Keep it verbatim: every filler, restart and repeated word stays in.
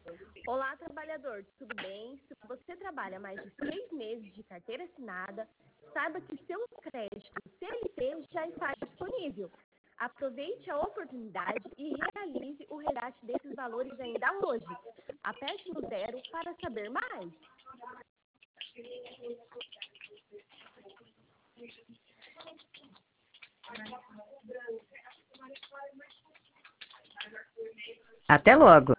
Olá, trabalhador, tudo bem? Se você trabalha mais de seis meses de carteira assinada, saiba que seu crédito C L T já está disponível. Aproveite a oportunidade e realize o resgate desses valores ainda hoje. Aperte no zero para saber mais. Até logo!